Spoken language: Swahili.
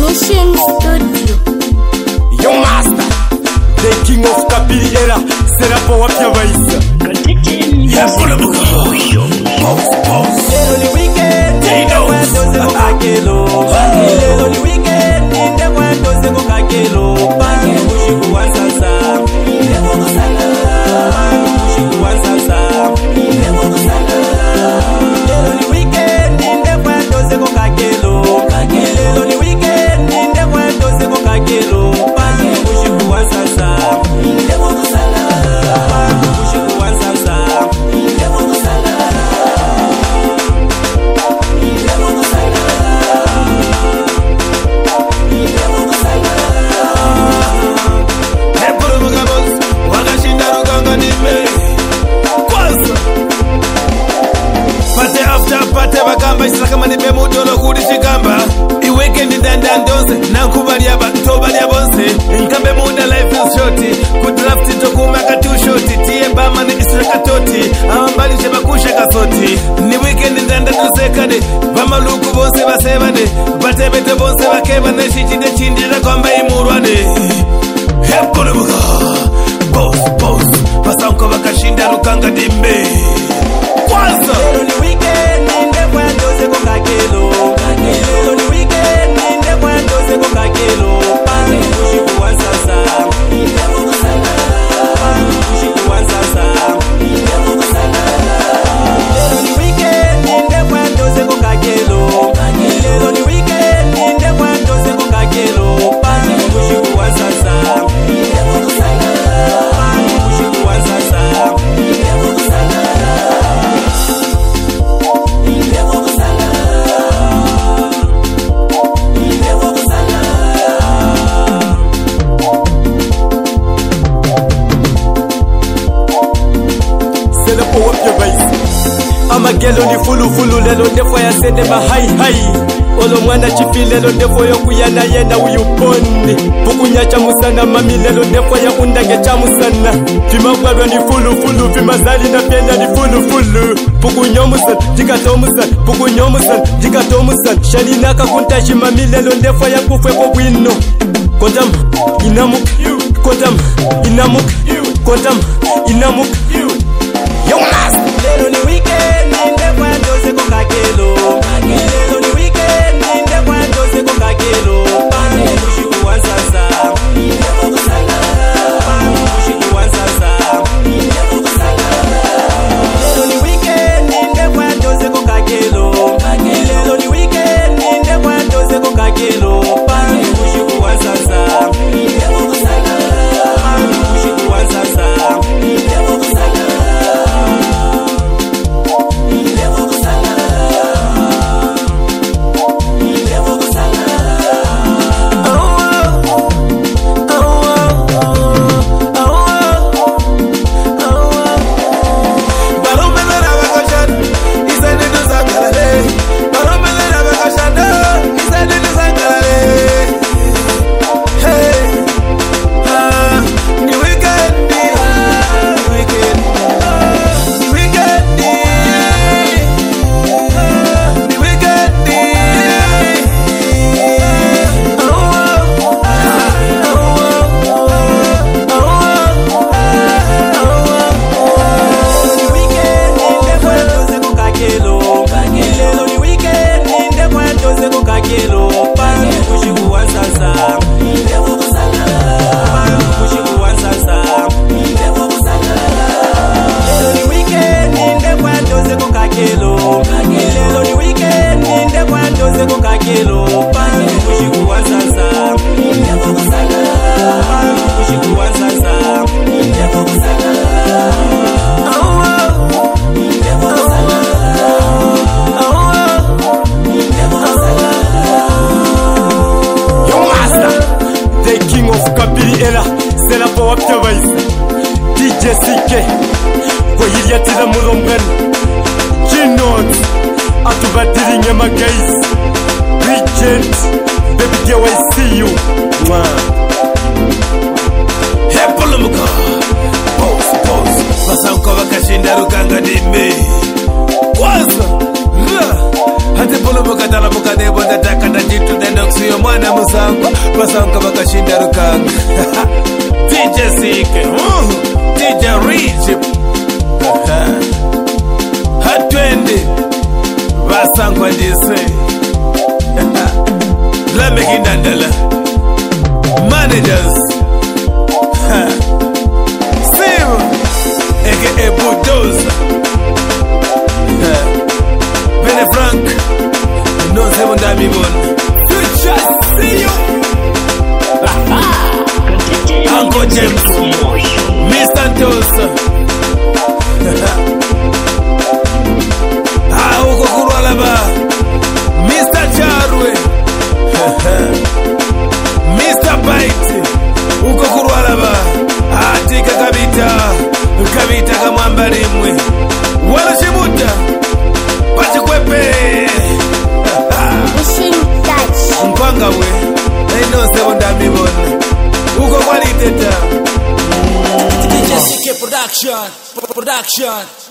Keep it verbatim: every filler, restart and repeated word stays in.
Mission Studio. Yo master, the king of Kapili era, set up our Piavaisa. Yeah, pull up a pause, pause. Little the weekend, in the windows of Kakelo. Little the weekend, in the windows of Kakelo. Bang, Mushiku Wansasa. Never go Sala. Mushiku Wansasa. Never go Sala. Little the weekend, in the windows of Kakelo. Little the weekend, in the windows of Kakelo. Bang, Mushiku Wansasa. Never go Sala. Mushiku Wansasa. Never go Sala. Kama ni bemudolo kudishikamba I weekend ndandandonse nankubali abantobali abonse nkambe muda life is short kudraft tokumaka two short tie bama ni isreka toti ambali sheba kusha kasoti ni weekend ndandandonse kade bamaluku bonse basebane batebete bonse bakeba neshikide chindira kwamba imurwane hepole buga boss boss basanko bakashinda rukanga dimbe kwanza ni weekend ninde kwandoze ko Kakelo Kakelo ni weekend ninde kwandoze ko Kakelo Bang Mushiku Wansasa Never go Sala Bang Mushiku Wansasa Never go Sala Lelo ni weekend ninde kwandoze ko Kakelo Kakelo ni weekend ninde kwandoze ko Kakelo Bang Mushiku Wansasa Never go Sala Bang Mushiku Wansasa Never go Sala. Amagelo ni fulu fulu lelo ndefo ya sende ma hai hai Olo mwana chifi lelo ndefo yo kuyana yenda uyuponde Pukunyacha musana mami lelo ndefo ya undange cha musana Fima kwalwa ni fulu fulu Fima zali na penda ni fulu fulu Pukunyomusan, jikatomusan Pukunyomusan, jikatomusan Shani naka kuntashi mami lelo ndefo ya kufwe kwa wino Kodam, inamuk Kodam, inamuk Kodam, inamuk Yo master Lelo ni weekend ninde kwandoze ko Kakelo Lelo ni weekend ninde kwandoze ko Kakelo Bang Mushiku Wansasa Never go Sala Bang Mushiku Wansasa Never go Sala Lelo ni weekend ninde kwandoze ko Kakelo Lelo ni weekend ninde kwandoze ko Kakelo Bang Mushiku Wansasa Never go Sala Bang Mushiku Wansasa Never go Sala. D J C K Koyiriatira Murongani G-Notes Atubadiri Nyama guys Bridget Baby girl I see you Mwah Hepolo muka Pose pose Basanko bakashinda rukanga dimbe Kwanza Hati polo muka dala muka nebo Ndataka na jitu dendoksi yo mwana musango basango bakashinda rukanga D J Sike uh, D J Rich hatwende basango ndise Lameki Ndandala managers Sim aka Bulldozer Bene Frank no se monda mi bon Future see you Uncle James Mister Tosa Ah uko kurwala ba Mister Charwe Mister Bite uko kurwala ba Atika kabita kabita kamwamba rimwe wala shibuta pachikwepe Mpanga we naino sebo ndamibona uko kwaliteta D J C K Production Production